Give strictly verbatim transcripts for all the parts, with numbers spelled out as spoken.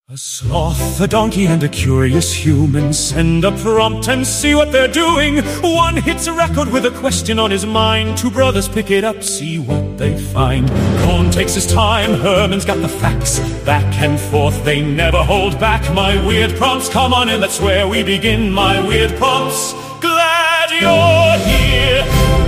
A sloth, a donkey, and a curious human send a prompt and see what they're doing. One hits a record with a question on his mind. Two brothers pick it up, see what they find. Cohn takes his time, Herman's got the facts. Back and forth, they never hold back. My weird prompts, come on in, that's where we begin. My weird prompts, glad you're here.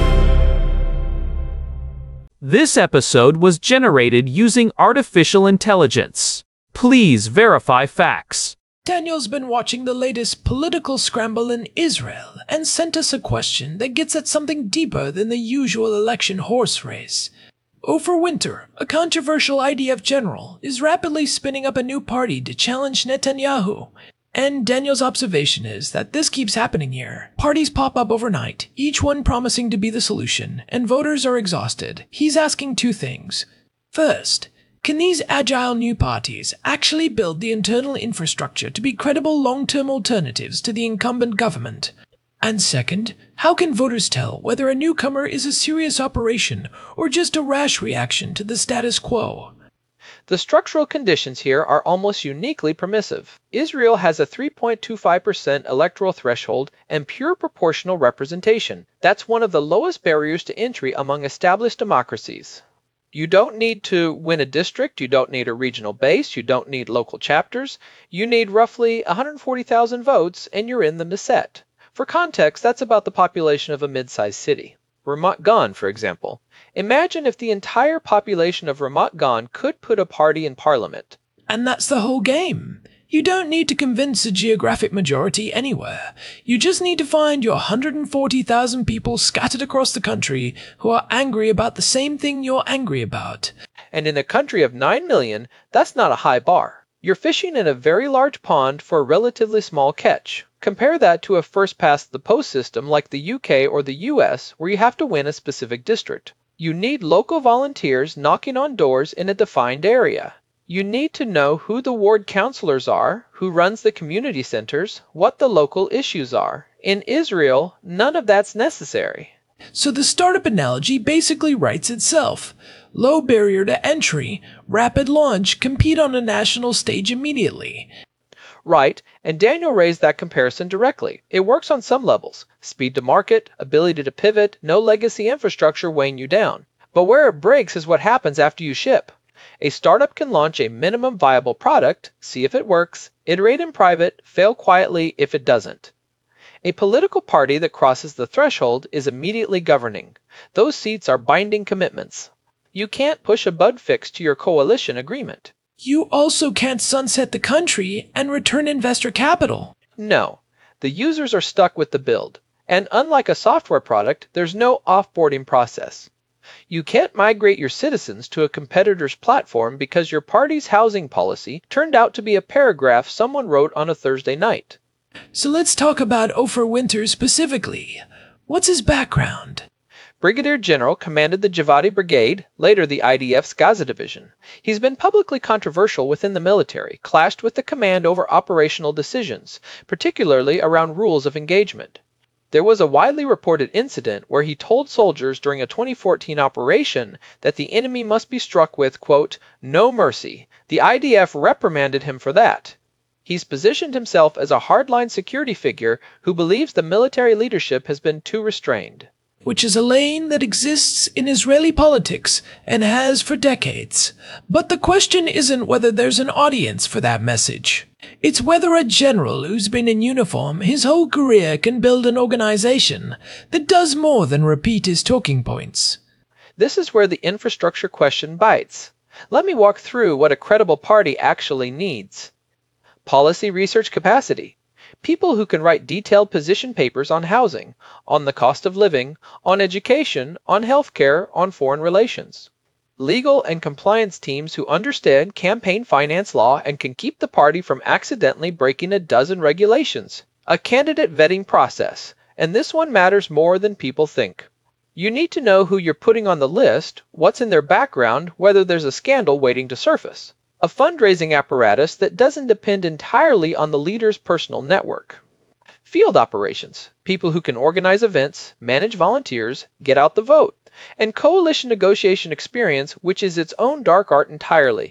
This episode was generated using artificial intelligence. Please verify facts. Daniel's been watching the latest political scramble in Israel and sent us a question that gets at something deeper than the usual election horse race. Ofer Winter, a controversial I D F general, is rapidly spinning up a new party to challenge Netanyahu. And Daniel's observation is that this keeps happening here. Parties pop up overnight, each one promising to be the solution, and voters are exhausted. He's asking two things. First, can these agile new parties actually build the internal infrastructure to be credible long-term alternatives to the incumbent government? And second, how can voters tell whether a newcomer is a serious operation or just a rash reaction to the status quo? The structural conditions here are almost uniquely permissive. Israel has a three point two five percent electoral threshold and pure proportional representation. That's one of the lowest barriers to entry among established democracies. You don't need to win a district, you don't need a regional base, you don't need local chapters. You need roughly one hundred forty thousand votes and you're in the Knesset. For context, that's about the population of a mid-sized city. Ramat Gan, for example. Imagine if the entire population of Ramat Gan could put a party in parliament. And that's the whole game. You don't need to convince a geographic majority anywhere. You just need to find your one hundred forty thousand people scattered across the country who are angry about the same thing you're angry about. And in a country of nine million, that's not a high bar. You're fishing in a very large pond for a relatively small catch. Compare that to a first-past-the-post system like the U K or the U S, where you have to win a specific district. You need local volunteers knocking on doors in a defined area. You need to know who the ward councilors are, who runs the community centers, what the local issues are. In Israel, none of that's necessary. So the startup analogy basically writes itself. Low barrier to entry, rapid launch, compete on a national stage immediately. Right, and Daniel raised that comparison directly. It works on some levels. Speed to market, ability to pivot, no legacy infrastructure weighing you down. But where it breaks is what happens after you ship. A startup can launch a minimum viable product, see if it works, iterate in private, fail quietly if it doesn't. A political party that crosses the threshold is immediately governing. Those seats are binding commitments. You can't push a bug fix to your coalition agreement. You also can't sunset the country and return investor capital. No, the users are stuck with the build. And unlike a software product, there's no offboarding process. You can't migrate your citizens to a competitor's platform because your party's housing policy turned out to be a paragraph someone wrote on a Thursday night. So let's talk about Ofer Winter specifically. What's his background? Brigadier General commanded the Javadi Brigade, later the I D F's Gaza Division. He's been publicly controversial within the military, clashed with the command over operational decisions, particularly around rules of engagement. There was a widely reported incident where he told soldiers during a twenty fourteen operation that the enemy must be struck with, quote, no mercy. The I D F reprimanded him for that. He's positioned himself as a hardline security figure who believes the military leadership has been too restrained. Which is a lane that exists in Israeli politics and has for decades. But the question isn't whether there's an audience for that message. It's whether a general who's been in uniform his whole career can build an organization that does more than repeat his talking points. This is where the infrastructure question bites. Let me walk through what a credible party actually needs. Policy research capacity. People who can write detailed position papers on housing, on the cost of living, on education, on healthcare, on foreign relations. Legal and compliance teams who understand campaign finance law and can keep the party from accidentally breaking a dozen regulations. A candidate vetting process, and this one matters more than people think. You need to know who you're putting on the list, what's in their background, whether there's a scandal waiting to surface. A fundraising apparatus that doesn't depend entirely on the leader's personal network. Field operations, people who can organize events, manage volunteers, get out the vote, and coalition negotiation experience, which is its own dark art entirely.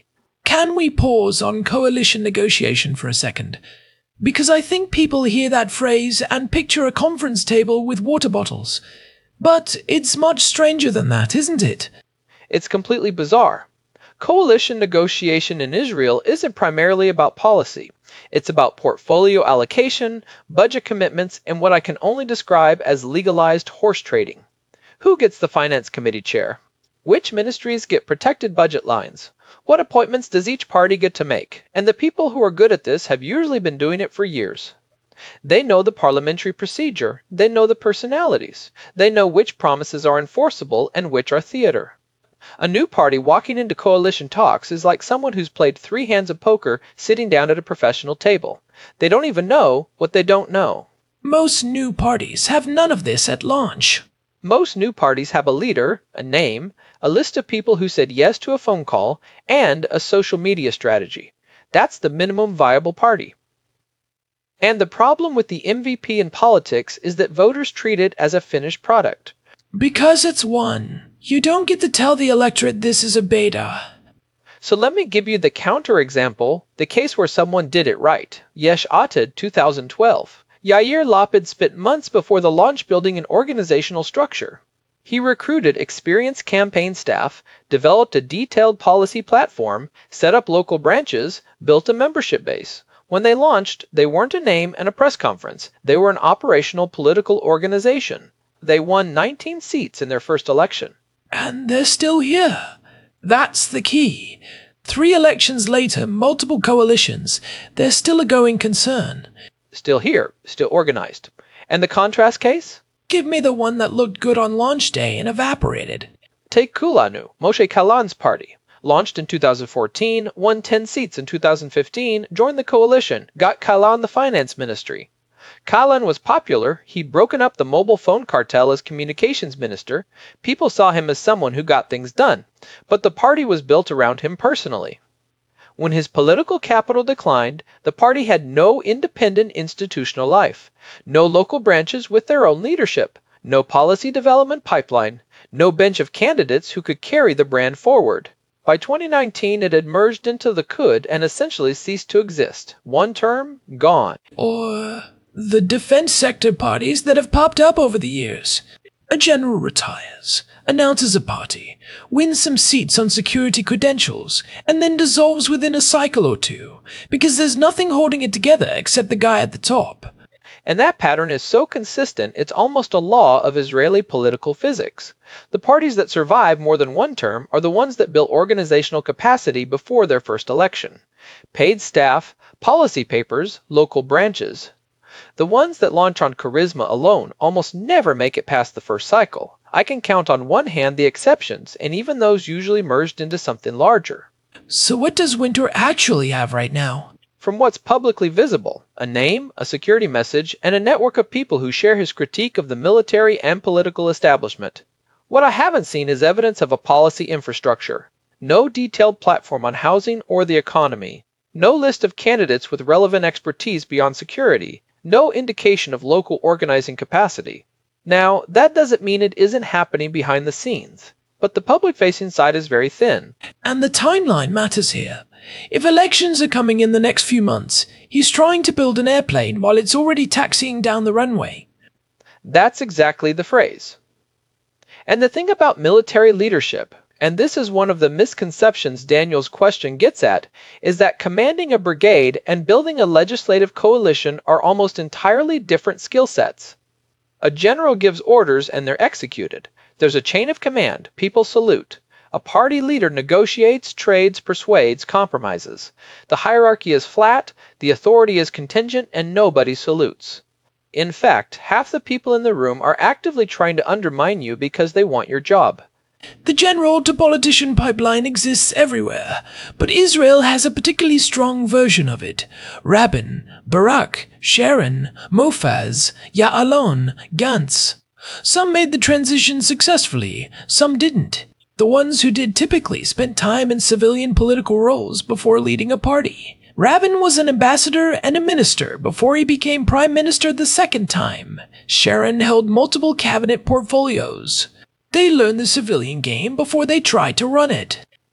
Can we pause on coalition negotiation for a second? Because I think people hear that phrase and picture a conference table with water bottles. But it's much stranger than that, isn't it? It's completely bizarre. Coalition negotiation in Israel isn't primarily about policy. It's about portfolio allocation, budget commitments, and what I can only describe as legalized horse trading. Who gets the finance committee chair? Which ministries get protected budget lines? What appointments does each party get to make? And the people who are good at this have usually been doing it for years. They know the parliamentary procedure. They know the personalities. They know which promises are enforceable and which are theater. A new party walking into coalition talks is like someone who's played three hands of poker sitting down at a professional table. They don't even know what they don't know. Most new parties have none of this at launch. Most new parties have a leader, a name, a list of people who said yes to a phone call, and a social media strategy. That's the minimum viable party. And the problem with the M V P in politics is that voters treat it as a finished product. Because it's won, you don't get to tell the electorate this is a beta. So let me give you the counterexample, the case where someone did it right. Yesh Atid, two thousand twelve. Yair Lapid spent months before the launch building an organizational structure. He recruited experienced campaign staff, developed a detailed policy platform, set up local branches, built a membership base. When they launched, they weren't a name and a press conference. They were an operational political organization. They won nineteen seats in their first election. And they're still here. That's the key. Three elections later, multiple coalitions, they're still a going concern. Still here, still organized. And the contrast case? Give me the one that looked good on launch day and evaporated. Take Kulanu, Moshe Kalan's party. Launched in two thousand fourteen, won ten seats in two thousand fifteen, joined the coalition, got Kalan the finance ministry. Kalan was popular. He'd broken up the mobile phone cartel as communications minister. People saw him as someone who got things done. But the party was built around him personally. When his political capital declined, the party had no independent institutional life, no local branches with their own leadership, no policy development pipeline, no bench of candidates who could carry the brand forward. By twenty nineteen, it had merged into the Kud and essentially ceased to exist. One term, gone. Or the defense sector parties that have popped up over the years. A general retires, announces a party, wins some seats on security credentials, and then dissolves within a cycle or two, because there's nothing holding it together except the guy at the top. And that pattern is so consistent it's almost a law of Israeli political physics. The parties that survive more than one term are the ones that built organizational capacity before their first election. Paid staff, policy papers, local branches. The ones that launch on charisma alone almost never make it past the first cycle. I can count on one hand the exceptions, and even those usually merged into something larger. So what does Winter actually have right now? From what's publicly visible, a name, a security message, and a network of people who share his critique of the military and political establishment. What I haven't seen is evidence of a policy infrastructure. No detailed platform on housing or the economy. No list of candidates with relevant expertise beyond security. No indication of local organizing capacity. Now, that doesn't mean it isn't happening behind the scenes, but the public-facing side is very thin. And the timeline matters here. If elections are coming in the next few months, he's trying to build an airplane while it's already taxiing down the runway. That's exactly the phrase. And the thing about military leadership, and this is one of the misconceptions Daniel's question gets at, is that commanding a brigade and building a legislative coalition are almost entirely different skill sets. A general gives orders and they're executed. There's a chain of command, people salute. A party leader negotiates, trades, persuades, compromises. The hierarchy is flat, the authority is contingent, and nobody salutes. In fact, half the people in the room are actively trying to undermine you because they want your job. The general to politician pipeline exists everywhere, but Israel has a particularly strong version of it. Rabin, Barak, Sharon, Mofaz, Ya'alon, Gantz. Some made the transition successfully, some didn't. The ones who did typically spent time in civilian political roles before leading a party. Rabin was an ambassador and a minister before he became prime minister the second time. Sharon held multiple cabinet portfolios. They learned the civilian game before they tried to run it.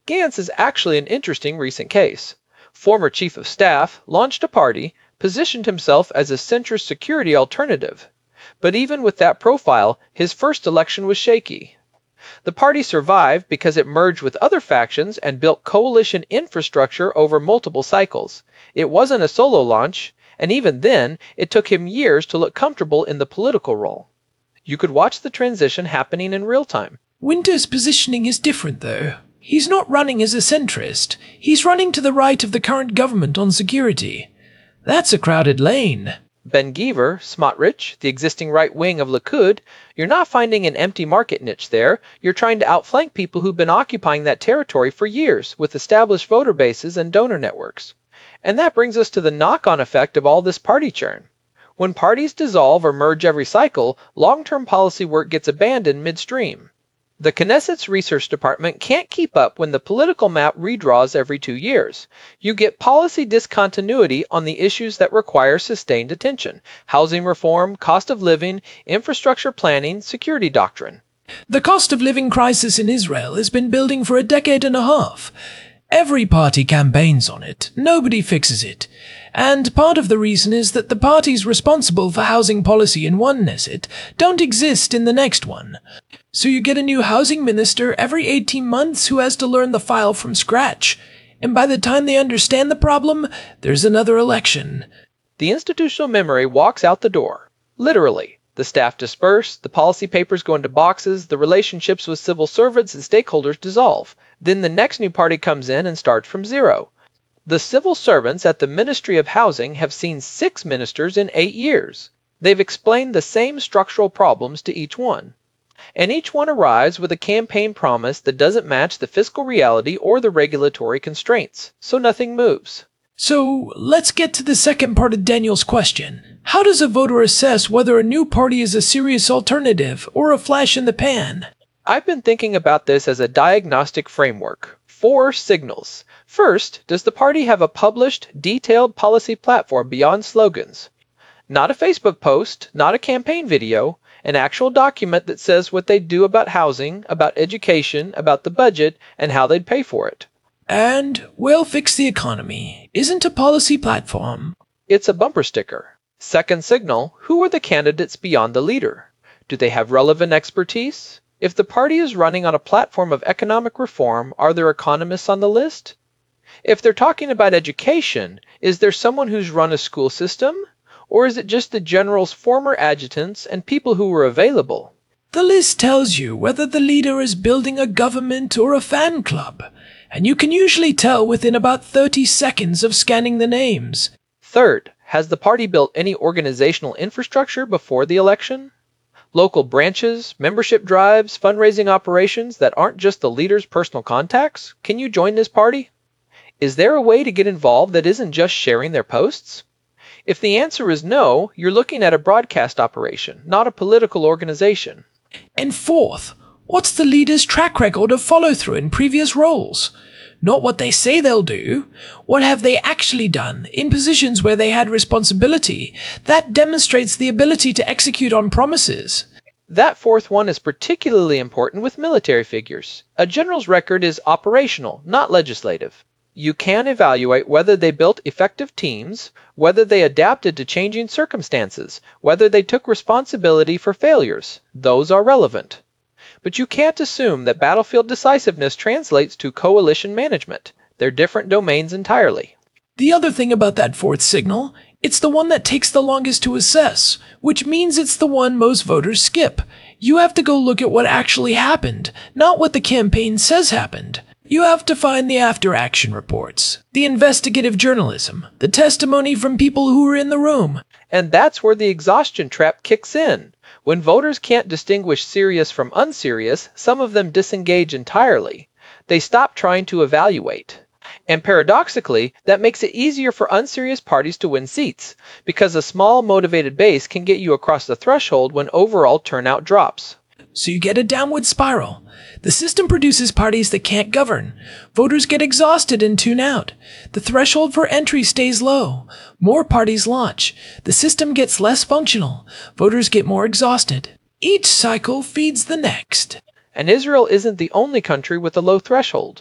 Gantz is actually an interesting recent case. Former chief of staff launched a party, positioned himself as a centrist security alternative. But even with that profile, his first election was shaky. The party survived because it merged with other factions and built coalition infrastructure over multiple cycles. It wasn't a solo launch, and even then, it took him years to look comfortable in the political role. You could watch the transition happening in real time. Winter's positioning is different, though. He's not running as a centrist. He's running to the right of the current government on security. That's a crowded lane. Ben Gvir, Smotrich, the existing right wing of Likud, you're not finding an empty market niche there. You're trying to outflank people who've been occupying that territory for years with established voter bases and donor networks. And that brings us to the knock-on effect of all this party churn. When parties dissolve or merge every cycle, long-term policy work gets abandoned midstream. The Knesset's research department can't keep up when the political map redraws every two years. You get policy discontinuity on the issues that require sustained attention: housing reform, cost of living, infrastructure planning, security doctrine. The cost of living crisis in Israel has been building for a decade and a half. Every party campaigns on it. Nobody fixes it. And part of the reason is that the parties responsible for housing policy in one Knesset don't exist in the next one. So you get a new housing minister every eighteen months who has to learn the file from scratch. And by the time they understand the problem, there's another election. The institutional memory walks out the door. Literally. The staff disperse, the policy papers go into boxes, the relationships with civil servants and stakeholders dissolve. Then the next new party comes in and starts from zero. The civil servants at the Ministry of Housing have seen six ministers in eight years. They've explained the same structural problems to each one. And each one arrives with a campaign promise that doesn't match the fiscal reality or the regulatory constraints, so nothing moves. So let's get to the second part of Daniel's question. How does a voter assess whether a new party is a serious alternative or a flash in the pan? I've been thinking about this as a diagnostic framework. Four signals. First, does the party have a published, detailed policy platform beyond slogans? Not a Facebook post, not a campaign video, an actual document that says what they do about housing, about education, about the budget, and how they'd pay for it. And we'll fix the economy isn't a policy platform. It's a bumper sticker. Second signal, who are the candidates beyond the leader? Do they have relevant expertise? If the party is running on a platform of economic reform, are there economists on the list? If they're talking about education, is there someone who's run a school system? Or is it just the general's former adjutants and people who were available? The list tells you whether the leader is building a government or a fan club, and you can usually tell within about thirty seconds of scanning the names. Third, has the party built any organizational infrastructure before the election? Local branches, membership drives, fundraising operations that aren't just the leader's personal contacts? Can you join this party? Is there a way to get involved that isn't just sharing their posts? If the answer is no, you're looking at a broadcast operation, not a political organization. And fourth, what's the leader's track record of follow-through in previous roles? Not what they say they'll do. What have they actually done in positions where they had responsibility? That demonstrates the ability to execute on promises. That fourth one is particularly important with military figures. A general's record is operational, not legislative. You can evaluate whether they built effective teams, whether they adapted to changing circumstances, whether they took responsibility for failures. Those are relevant. But you can't assume that battlefield decisiveness translates to coalition management. They're different domains entirely. The other thing about that fourth signal, it's the one that takes the longest to assess, which means it's the one most voters skip. You have to go look at what actually happened, not what the campaign says happened. You have to find the after-action reports, the investigative journalism, the testimony from people who were in the room. And that's where the exhaustion trap kicks in. When voters can't distinguish serious from unserious, some of them disengage entirely. They stop trying to evaluate. And paradoxically, that makes it easier for unserious parties to win seats, because a small motivated base can get you across the threshold when overall turnout drops. So you get a downward spiral. The system produces parties that can't govern. Voters get exhausted and tune out. The threshold for entry stays low. More parties launch. The system gets less functional. Voters get more exhausted. Each cycle feeds the next. And Israel isn't the only country with a low threshold.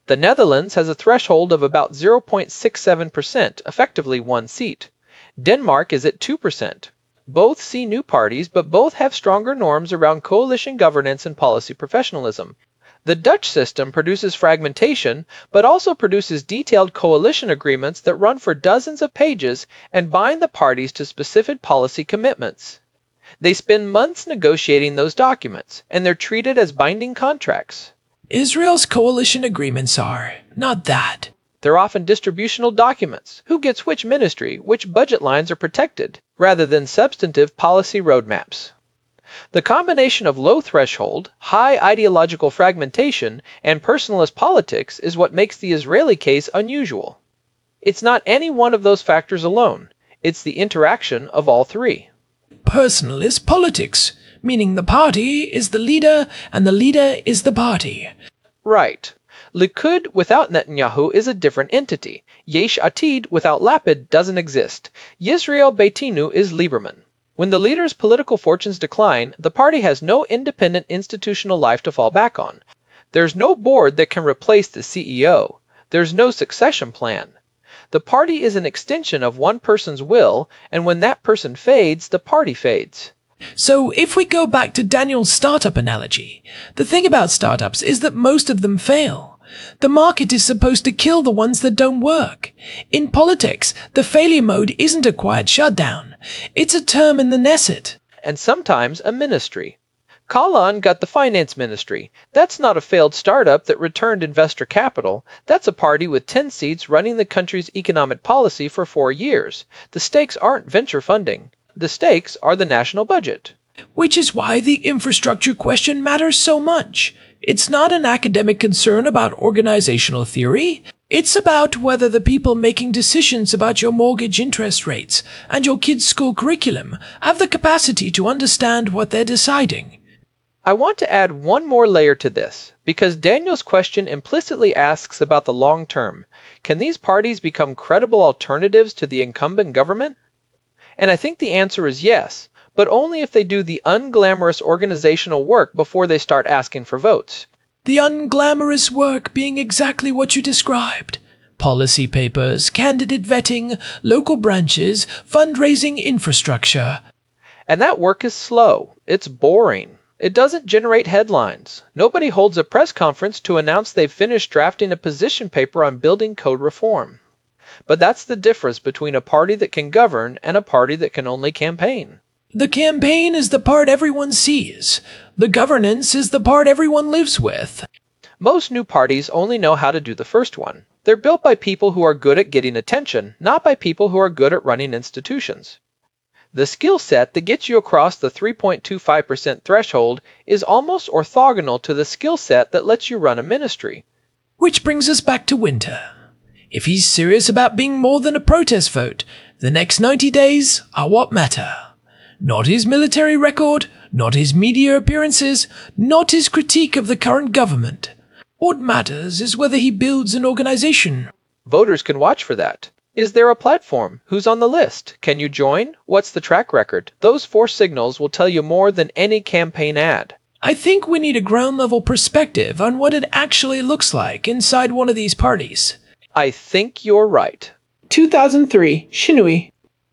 The Netherlands has a threshold of about zero point six seven percent, effectively one seat. Denmark is at two percent. Both see new parties, but both have stronger norms around coalition governance and policy professionalism. The Dutch system produces fragmentation, but also produces detailed coalition agreements that run for dozens of pages and bind the parties to specific policy commitments. They spend months negotiating those documents, and they're treated as binding contracts. Israel's coalition agreements are not that. They're often distributional documents, who gets which ministry, which budget lines are protected, rather than substantive policy roadmaps. The combination of low threshold, high ideological fragmentation, and personalist politics is what makes the Israeli case unusual. It's not any one of those factors alone. It's the interaction of all three. Personalist politics, meaning the party is the leader and the leader is the party. Right. Likud without Netanyahu is a different entity. Yesh Atid without Lapid doesn't exist. Yisrael Beitenu is Lieberman. When the leader's political fortunes decline, the party has no independent institutional life to fall back on. There's no board that can replace the C E O. There's no succession plan. The party is an extension of one person's will, and when that person fades, the party fades. So if we go back to Daniel's startup analogy, the thing about startups is that most of them fail. The market is supposed to kill the ones that don't work. In politics, the failure mode isn't a quiet shutdown. It's a term in the Knesset. And sometimes a ministry. Kalan got the finance ministry. That's not a failed startup that returned investor capital. That's a party with ten seats running the country's economic policy for four years. The stakes aren't venture funding. The stakes are the national budget. Which is why the infrastructure question matters so much. It's not an academic concern about organizational theory. It's about whether the people making decisions about your mortgage interest rates and your kids' school curriculum have the capacity to understand what they're deciding. I want to add one more layer to this, because Daniel's question implicitly asks about the long term. Can these parties become credible alternatives to the incumbent government? And I think the answer is yes, but only if they do the unglamorous organizational work before they start asking for votes. The unglamorous work being exactly what you described. Policy papers, candidate vetting, local branches, fundraising infrastructure. And that work is slow. It's boring. It doesn't generate headlines. Nobody holds a press conference to announce they've finished drafting a position paper on building code reform. But that's the difference between a party that can govern and a party that can only campaign. The campaign is the part everyone sees. The governance is the part everyone lives with. Most new parties only know how to do the first one. They're built by people who are good at getting attention, not by people who are good at running institutions. The skill set that gets you across the three point two five percent threshold is almost orthogonal to the skill set that lets you run a ministry. Which brings us back to Winter. If he's serious about being more than a protest vote, the next ninety days are what matter. Not his military record, not his media appearances, not his critique of the current government. What matters is whether he builds an organization. Voters can watch for that. Is there a platform? Who's on the list? Can you join? What's the track record? Those four signals will tell you more than any campaign ad. I think we need a ground-level perspective on what it actually looks like inside one of these parties. I think you're right. two thousand three, Shinui.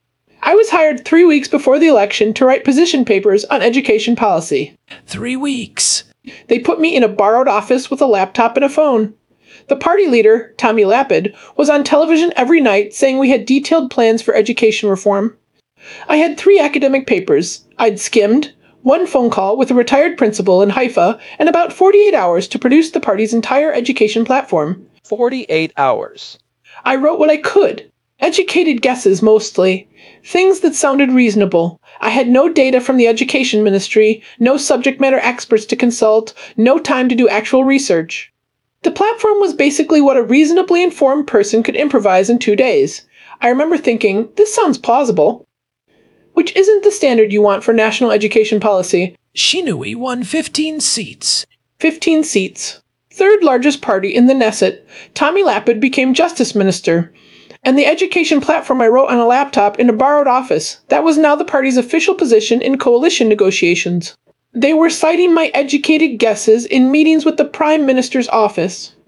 I was hired three weeks before the election to write position papers on education policy. Three weeks. They put me in a borrowed office with a laptop and a phone. The party leader, Tommy Lapid, was on television every night saying we had detailed plans for education reform. I had three academic papers I'd skimmed, one phone call with a retired principal in Haifa, and about forty-eight hours to produce the party's entire education platform. forty-eight hours. I wrote what I could. Educated guesses, mostly. Things that sounded reasonable. I had no data from the education ministry, no subject matter experts to consult, no time to do actual research. The platform was basically what a reasonably informed person could improvise in two days. I remember thinking, this sounds plausible. Which isn't the standard you want for national education policy. Shinui won fifteen seats. fifteen seats. Third largest party in the Knesset, Tommy Lapid became justice minister. And the education platform I wrote on a laptop in a borrowed office, that was now the party's official position in coalition negotiations. They were citing my educated guesses in meetings with the Prime Minister's office.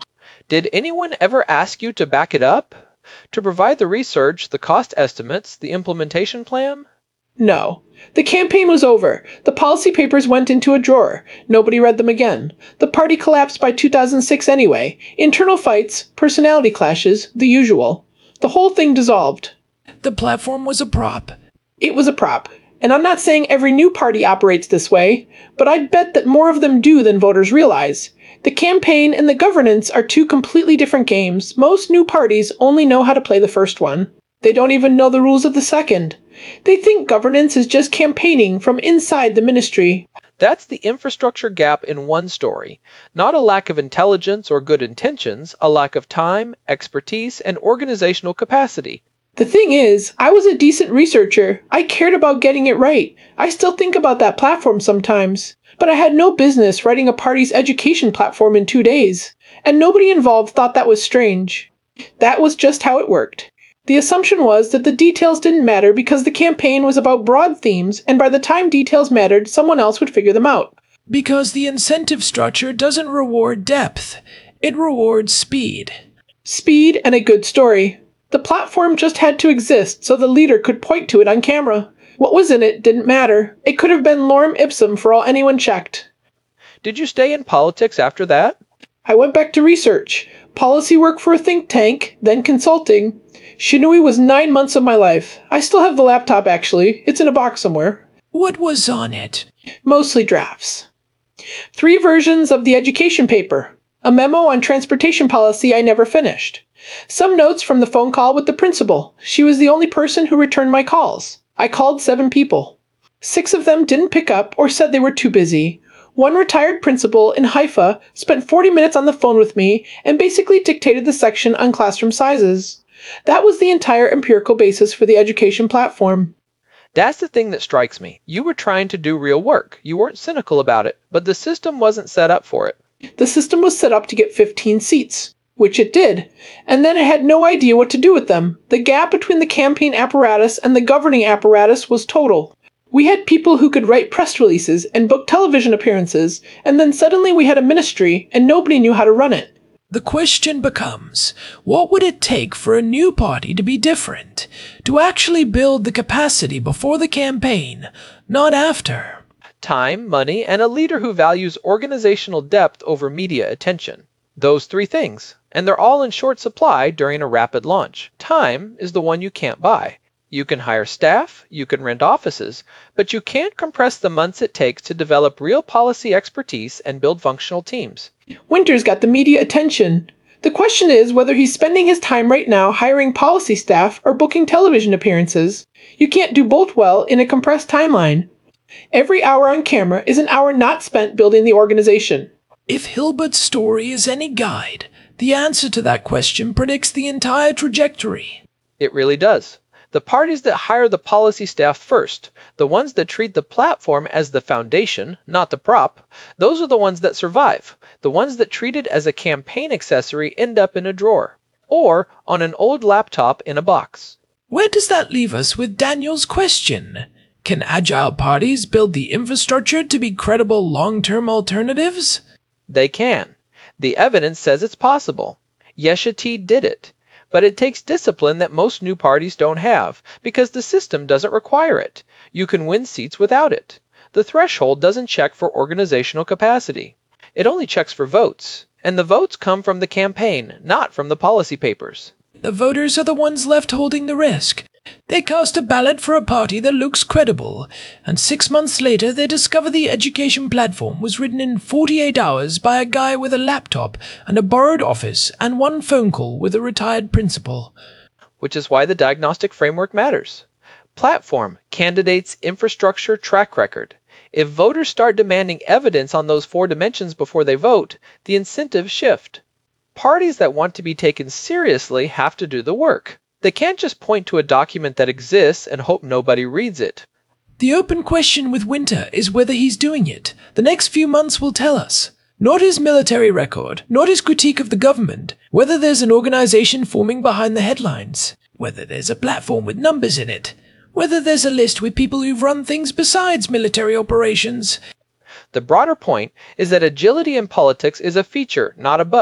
Did anyone ever ask you to back it up? To provide the research, the cost estimates, the implementation plan? No. The campaign was over. The policy papers went into a drawer. Nobody read them again. The party collapsed by two thousand six anyway. Internal fights, personality clashes, the usual. The whole thing dissolved. The platform was a prop. It was a prop. And I'm not saying every new party operates this way, but I'd bet that more of them do than voters realize. The campaign and the governance are two completely different games. Most new parties only know how to play the first one. They don't even know the rules of the second. They think governance is just campaigning from inside the ministry. That's the infrastructure gap in one story. Not a lack of intelligence or good intentions, a lack of time, expertise, and organizational capacity. The thing is, I was a decent researcher. I cared about getting it right. I still think about that platform sometimes. But I had no business writing a party's education platform in two days. And nobody involved thought that was strange. That was just how it worked. The assumption was that the details didn't matter because the campaign was about broad themes, and by the time details mattered, someone else would figure them out. Because the incentive structure doesn't reward depth. It rewards speed. Speed and a good story. The platform just had to exist so the leader could point to it on camera. What was in it didn't matter. It could have been lorem ipsum for all anyone checked. Did you stay in politics after that? I went back to research. Policy work for a think tank, then consulting. Shinui was nine months of my life. I still have the laptop, actually. It's in a box somewhere. What was on it? Mostly drafts. Three versions of the education paper. A memo on transportation policy I never finished. Some notes from the phone call with the principal. She was the only person who returned my calls. I called seven people. Six of them didn't pick up or said they were too busy. One retired principal in Haifa spent forty minutes on the phone with me and basically dictated the section on classroom sizes. That was the entire empirical basis for the education platform. That's the thing that strikes me. You were trying to do real work. You weren't cynical about it, but the system wasn't set up for it. The system was set up to get fifteen seats, which it did, and then it had no idea what to do with them. The gap between the campaign apparatus and the governing apparatus was total. We had people who could write press releases and book television appearances, and then suddenly we had a ministry and nobody knew how to run it. The question becomes, what would it take for a new party to be different? To actually build the capacity before the campaign, not after. Time, money, and a leader who values organizational depth over media attention. Those three things. And they're all in short supply during a rapid launch. Time is the one you can't buy. You can hire staff, you can rent offices, but you can't compress the months it takes to develop real policy expertise and build functional teams. Winter's got the media attention. The question is whether he's spending his time right now hiring policy staff or booking television appearances. You can't do both well in a compressed timeline. Every hour on camera is an hour not spent building the organization. If Hilbert's story is any guide, the answer to that question predicts the entire trajectory. It really does. The parties that hire the policy staff first, the ones that treat the platform as the foundation, not the prop, those are the ones that survive. The ones that treat it as a campaign accessory end up in a drawer, or on an old laptop in a box. Where does that leave us with Daniel's question? Can agile parties build the infrastructure to be credible long-term alternatives? They can. The evidence says it's possible. Yeshatid did it. But it takes discipline that most new parties don't have, because the system doesn't require it. You can win seats without it. The threshold doesn't check for organizational capacity. It only checks for votes. And the votes come from the campaign, not from the policy papers. The voters are the ones left holding the risk. They cast a ballot for a party that looks credible, and six months later they discover the education platform was written in forty-eight hours by a guy with a laptop and a borrowed office and one phone call with a retired principal. Which is why the diagnostic framework matters. Platform, candidates, infrastructure, track record. If voters start demanding evidence on those four dimensions before they vote, the incentives shift. Parties that want to be taken seriously have to do the work. They can't just point to a document that exists and hope nobody reads it. The open question with Winter is whether he's doing it. The next few months will tell us. Not his military record, not his critique of the government, whether there's an organization forming behind the headlines, whether there's a platform with numbers in it, whether there's a list with people who've run things besides military operations. The broader point is that agility in politics is a feature, not a bug.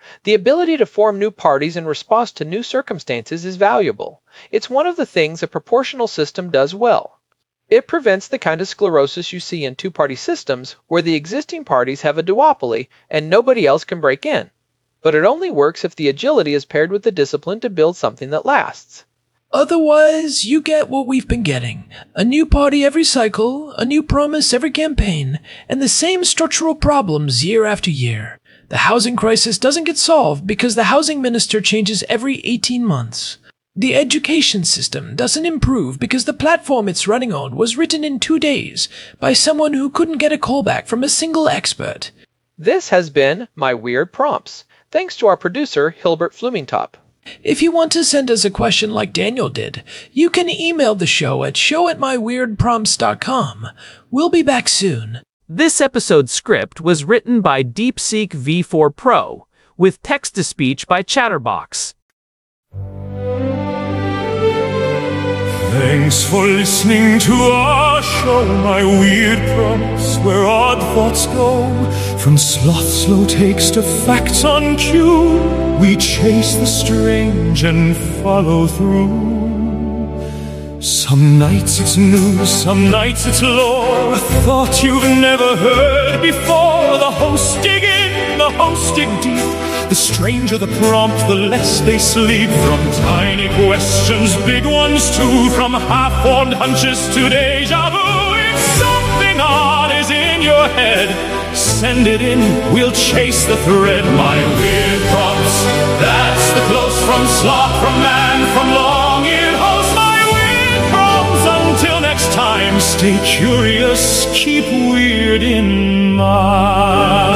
The ability to form new parties in response to new circumstances is valuable. It's one of the things a proportional system does well. It prevents the kind of sclerosis you see in two-party systems where the existing parties have a duopoly and nobody else can break in. But it only works if the agility is paired with the discipline to build something that lasts. Otherwise, you get what we've been getting. A new party every cycle, a new promise every campaign, and the same structural problems year after year. The housing crisis doesn't get solved because the housing minister changes every eighteen months. The education system doesn't improve because the platform it's running on was written in two days by someone who couldn't get a callback from a single expert. This has been My Weird Prompts, thanks to our producer, Hilbert Flumingtop. If you want to send us a question like Daniel did, you can email the show at show at my weird prompts dot com. We'll be back soon. This episode's script was written by DeepSeek V four Pro, with text-to-speech by Chatterbox. Thanks for listening to our show, My Weird Prompts, where odd thoughts go. From sloth slow takes to facts on cue, we chase the strange and follow through. Some nights it's news, some nights it's lore, a thought you've never heard before. The hosts dig in, the hosts dig deep. The stranger the prompt, the less they sleep. From tiny questions, big ones too. From half-formed hunches to deja vu. If something odd is in your head, send it in, we'll chase the thread. My Weird Prompts, that's the close from sloth, from man, from long-eared host. My Weird Prompts, until next time, stay curious, keep weird in mind.